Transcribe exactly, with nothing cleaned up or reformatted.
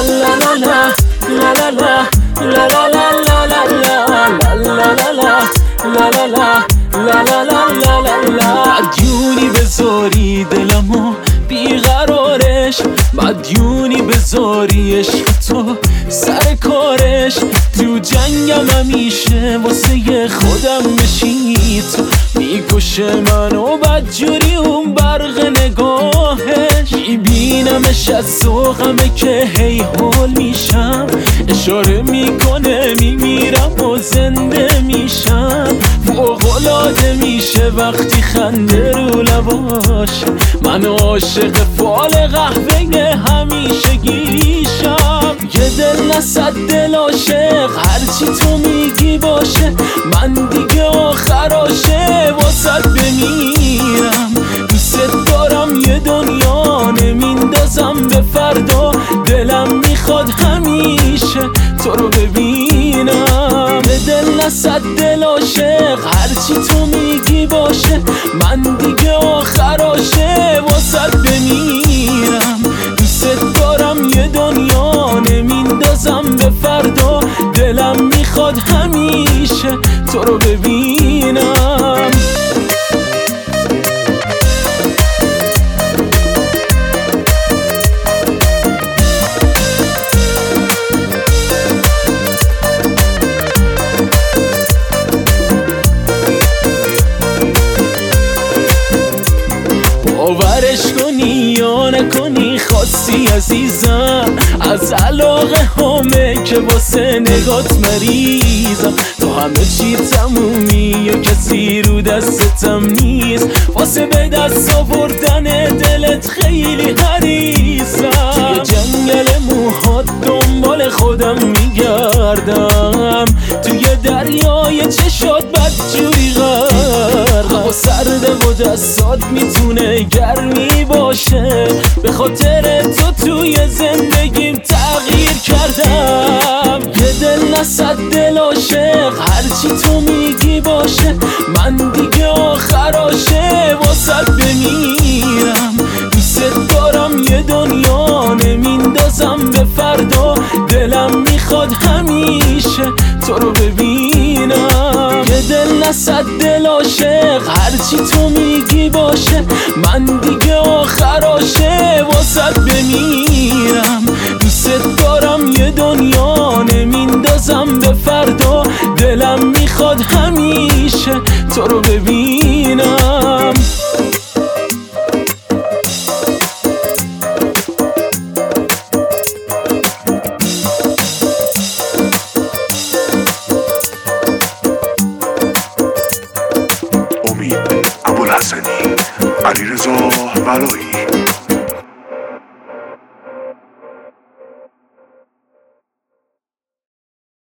مدیونی بذاری دلمو بیقرارش، مدیونی بذاری عشق تو سر کارش. تو جنگم همیشه واسه خودم بشی، تو میکشه منو بدجوری اون برق نگاهش. میبینمش از ذوقمه که هی هول میشم، اشاره میکنه میمیرم و زنده میشم. فوق‌العاده میشه وقتی خنده رو لباش، من عاشق فال قهوه همیشه گیریشم. یه دل نصد دل عاشق هرچی تو میگی باشه، من دیگه آخراشه واسد بمیرم. دوست دارم یه دنیا نمیندازم به فردا، دلم میخواد همیشه تو رو ببینم. به دل نصد دل عاشق هرچی تو میگی باشه، من دیگه آخراشه واسد بمیرم. دوست دارم یه دنیا نمیندازم به فردا، دلم میخواد همیشه تو رو ببینم. باورش کنی یا نکنی خواستی عزیزم، از علاقه همه که واسه نگات مریضم. تو همه چی تمومی و کسی رو دستتم نیست، واسه به دست آوردن دلت خیلی حریصم. توی جنگل موهات دنبال خودم میگردم، توی دریای چشات بدجوری غرقم. هوا سرده و دستات میتونه گرمی باشه، به خاطر تو توی زندگیم تغییر کردم. یه دل نصد دل عاشق هرچی تو میگی باشه، من دیگه آخراشه واسد بمیرم. دوست دارم یه دنیا نمیندازم به فردا، دلم میخواد همیشه تو رو ببینم. یه دل نصد دل عاشق هرچی تو میگی باشه، من دیگه آخراشه واسد بمیرم. دوست دارم یه دنیا نمیندازم به فردا، دلم میخواد همیشه تو رو ببینم. امید ابوالحسنی، علیرضا ولایی.